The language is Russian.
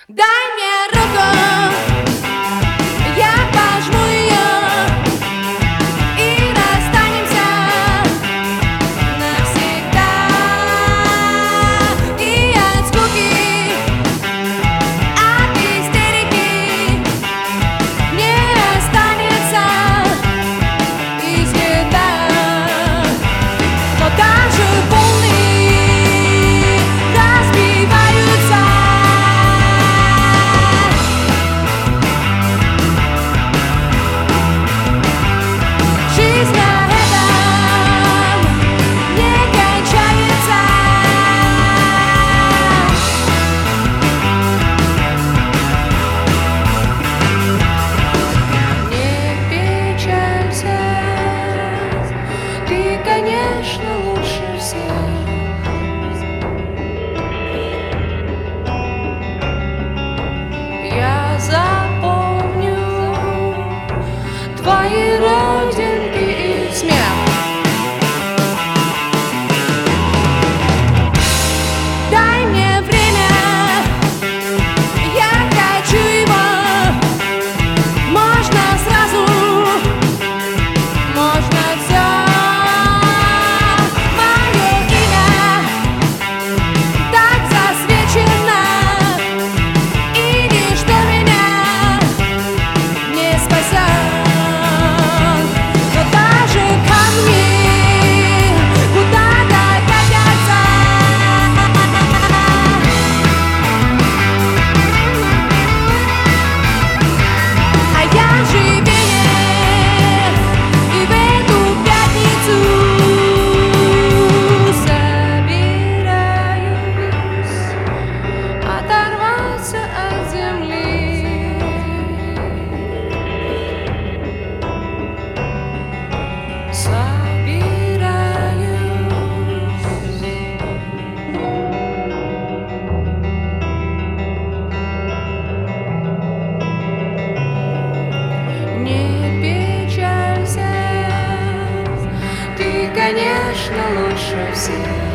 Дай мне руку, я пожму ее, и расстанемся навсегда. И от скуки, от истерики не останется и следа. Но даже волны разбиваются. Жизнь на этом не кончается. Не печалься, ты, конечно, лучше всех. Я запомню твои родинки и смех. Дай мне время, я хочу его. Можно сразу, можно все. Мое имя так засвечено, и ничто меня не спасет. Но даже камни куда-то катятся. А я живее, и в эту пятницу собираюсь оторваться от земли. Не печалься, ты, конечно, лучше всех.